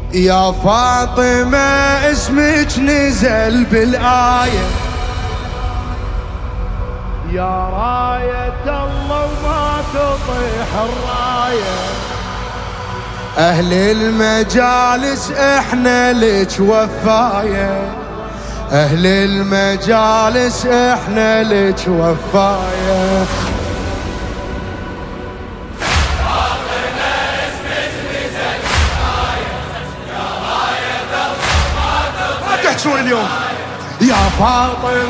يا فاطمة اسمك نزل بالآية، يا راية الله وما تطيح الراية. أهل المجالس احنا لك وفاية، أهل المجالس احنا لك وفاية. شو اليوم يا فاطمة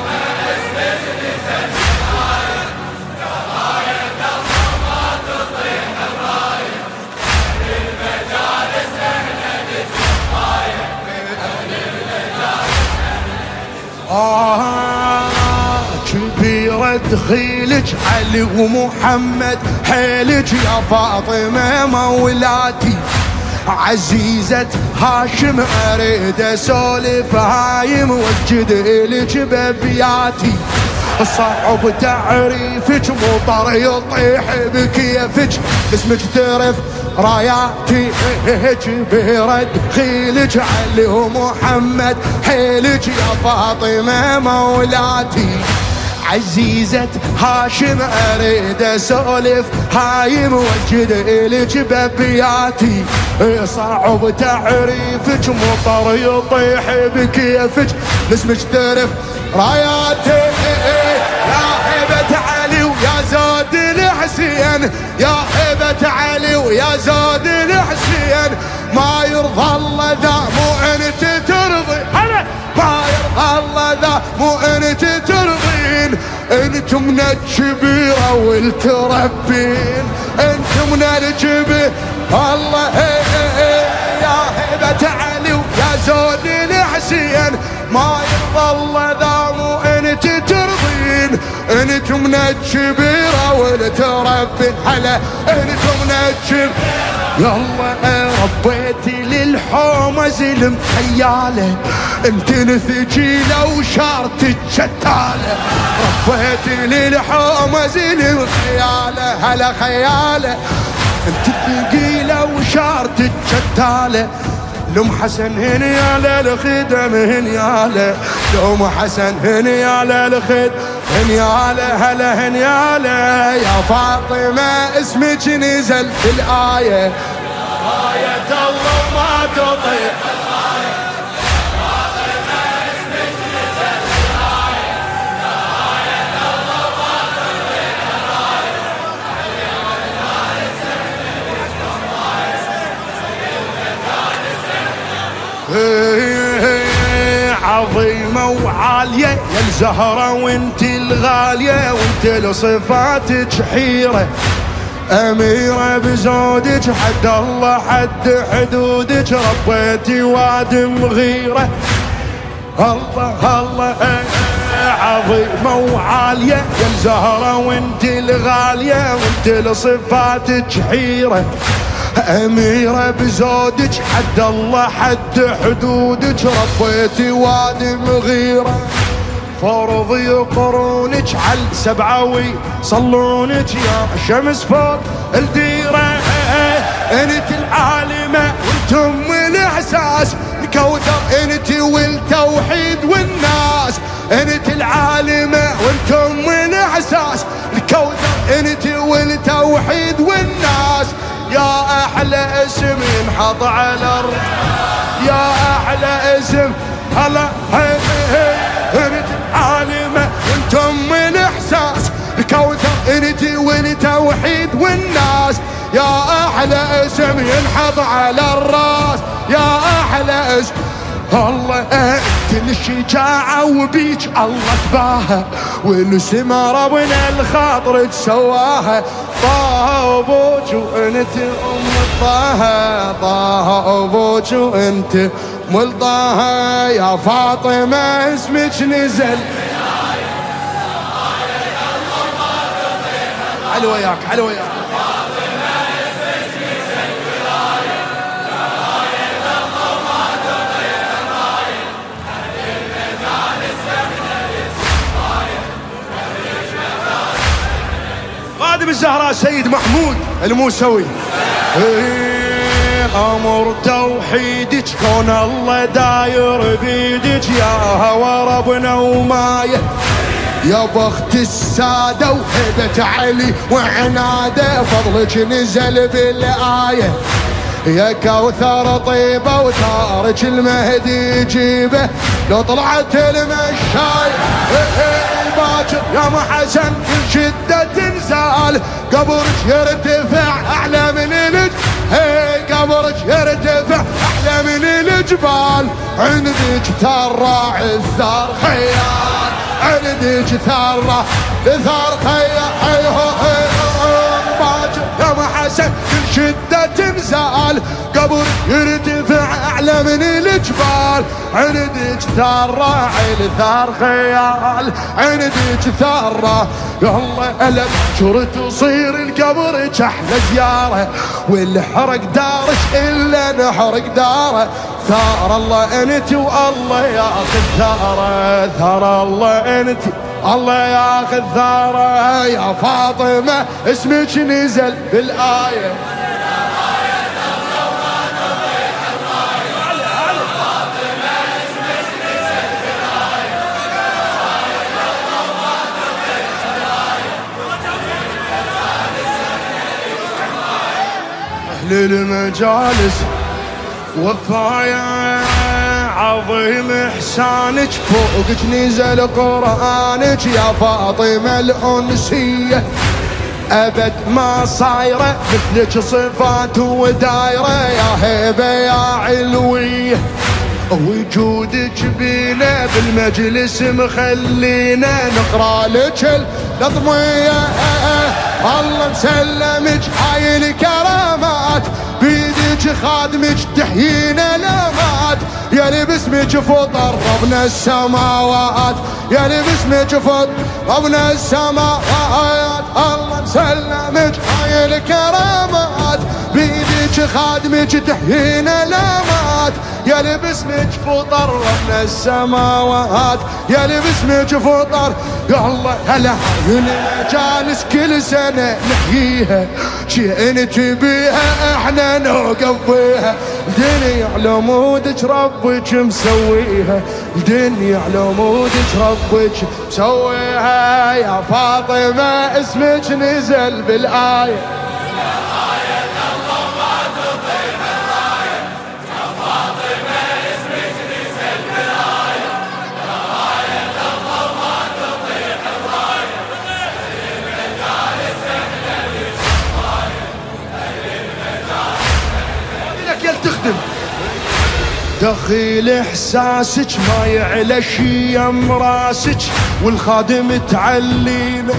كبيرة دخيلك علي ومحمد حيلك يا فاطمة مولاتي، عزيزة هاشم اريد اسولف هاي موجد الك بابياتي. صعب تعريفك مطر يطيح بكيفك اسمك ترف راياتي. كبيرة دخيلك علي ومحمد حيلك يا فاطمة مولاتي، عزيزة هاشم اريد اسولف هاي موجد الك بابياتي. صعب تعريفك مطر يطيح بكيفك اسمك ترف راياتي. يا هبة علي ويا زود الحسين، يا هبة علي ويا زود الحسين، ما يرضى الله ذا مو انت ترضي، ما يرضى الله ذا مو انت ترضين. انتم من الكبيرة والتربين، انتم من الكبيرة الله. يا هبة علي ويا زود الحسين، ما يرضى الله ذا مو انت ترضين. انتم من الكبيرة والتربين، هلا انتم من الكبيرة. يلا ربيتي للحومة زلم خيالة، انت نثجيلة وشارتك شتالة. ربيتي للحومة زلم خيالة، هلا خيالة انت ثقيلة وشارتك شتالة. لم حسن هنيالة الخدم هنيالة، لم حسن هنيالة الخدم هنيالة، هلا هنيالة. يا فاطمة اسمك نزل في الآية، راية الله ما تطيح. عظيمة وعالية يا الزهرة وانت الغالية، وانت لصفاتك حيرة أميرة بزودك حد الله حد حدودك. ربيتي وادم غيرة الله الله. عظيمة وعالية يا الزهرة وانت الغالية، وانت لصفاتك حيرة أميرة بزودك حد الله حد حدودك. ربيتي وادم غيرة فرض يقرونك على السبعوي صلونك يا شمس فوق الديرة. انت العالمة وانتم الاحساس الكوثر، انت والتوحيد والناس. انت العالمة وانتم الاحساس الكوثر، انت والتوحيد والناس. يا احلى اسم ينحط على الارض، يا احلى اسم هلا. انت العالمة وانتم الاحساس الكوثر، انت والتوحيد والناس. يا احلى اسم ينحط على الراس، يا احلى اسم الله. انت الشجاعة وبيك الله تباها، والسما ربنا الخاطر تسواها. طه ابوك وانت ام طه، طه ابوك وانت ام طه. يا فاطمة اسمك نزل. علو وياك علو وياك. خادم الزهراء سيد محمود الموسوي. أمر توحيدك كون الله داير بيدك يا هوى ربنا ومايه يا بخت السادة وهبة علي وعناده فضلك نزل بالآية يا كوثر طيبة وتارك المهدي يجيبه لو طلعت المشاي باكر يا محسن كل شدة تنزال قبرك يرتفع أعلى من قبرك يرتفع أعلى من الجبال عندك ثرى عثار خيال عندك ثرى ثار خيال باكر يا محسن كل شدة تنزال قبر يرتفع أعلى من الجبال عندك ثرى ثار خيال عندك ثرى يا الله ألم شرت تصير القبر أحلى زيارة والحرق دارك إلا نحرق داره ثار الله أنت والله ياخذ ثاره ثار الله أنت الله ياخذ ثاره يا فاطمة اسمك نزل بالآية للمجالس وفايا عظيم إحسانك فوقك نزل قرآنك يا فاطمة الأنسية أبد ما صايرة مثلك صفات ودايرة يا هيبة يا علوية وجودك بينا بالمجلس مخلينا نقرأ لك الأضمية الله مسلمك هاي الكرامات بيدك خادمك تحيينا لامات يا اللي باسمك فطر ربنا السماوات يا اللي باسمك فطر ربنا السماوات الله مسلمك هاي الكرامات بيدك خادمك تحيينا لامات يا اللي باسمك فطر ربنا السماوات يا اللي باسمك فطر يا الله هلا المجالس كل سنة نحييها شيء تبيها احنا نوقف بيها الدنيا على مودك ربك مسويها الدنيا على مودك ربك مسويها يا فاطمة اسمك نزل بالآية دخيل احساسك ما يعلى شي يم راسك والخادم تعلينا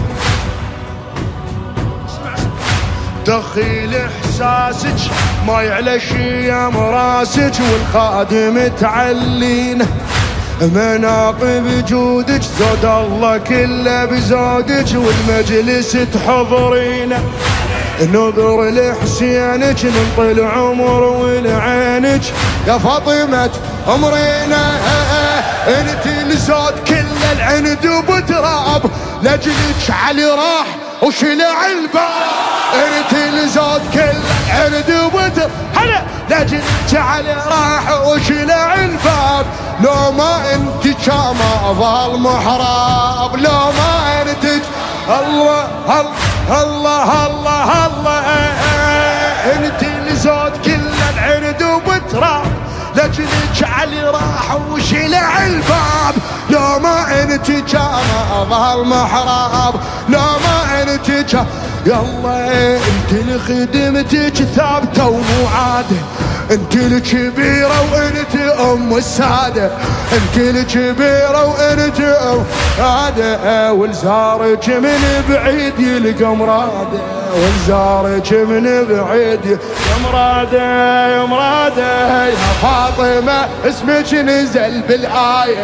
دخيل احساسك ما يعلى شي يم راسك والخادم تعلينا مناقب جودك زود الله كله بزودك والمجلس تحضرينا نظر لحسينك ننطي عمر ولعينك يا فاطمة عمرنا انت لزود كل العند وبتراب لجلك علي راح وشلع الباب انت لزود كل العند وبتراب هلا لجلك علي راح وشلع الباب لو ما انت كما ظل محراب لو ما انت الله الله الله الله انت لزود كل العند وبتراب لجلك علي راح وشلع الباب لو ما انت كما ظهر محراب لو ما انت يلا انت لخدمتك ثابته ومعاده انت الكبيره وانت ام الساده انت الكبيره وانت ام الساده والزارك من بعيد يلقى مراده والزارك من بعيد يا مراده يا مراده يا فاطمه اسمك نزل بالايه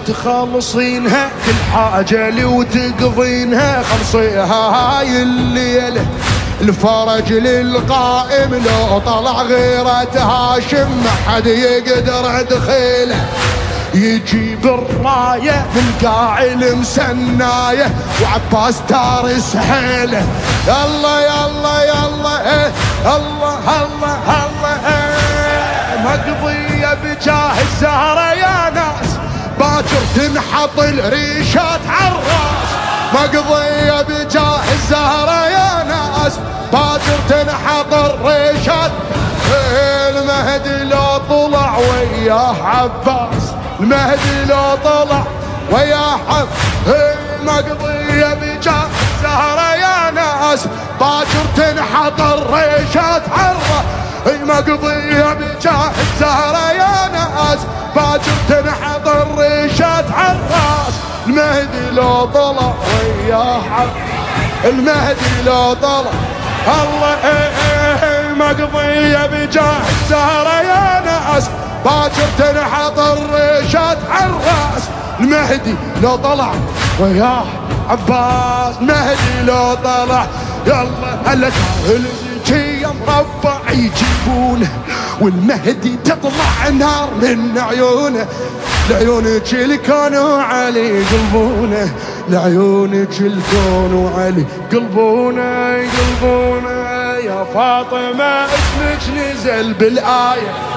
تخلصينها كل حاجة لي وتقضينها خلصيها هاي الليلة الفرج للقائم لو طلع غيرة هاشم ما حد يقدر يدخله يجيب الراية من قاع المسناية وعباس تارس حيله يلا يلا يلا الله الله الله مقضية بجاه الزهرة يا ناس باكر تنحط الريشات عالراس مقضية بجاه الزهرة يا ناس باكر تنحط الريشات المهدي لو طلع وياه عباس المهدي لو طلع وياه عباس مقضية بجاه الزهرة يا ناس باكر تنحط الريشات عالراس مقضية بجاه الزهرة يا ناس باكر تنحط الريشات عالراس المهدي لو طلع وياه المهدي لو طلع الله مقضية بجاه الزهرة يا ناس باكر تنحط الريشات عالراس المهدي لو طلع وياه عباس المهدي لو طلع يلا هلا الجي مربع يجيبونه والمهدي تطلع نار من عيونه لعيونك الكون وعلي قلبونه لعيونك الكون وعلي قلبونه يا فاطمة اسمك نزل بالآية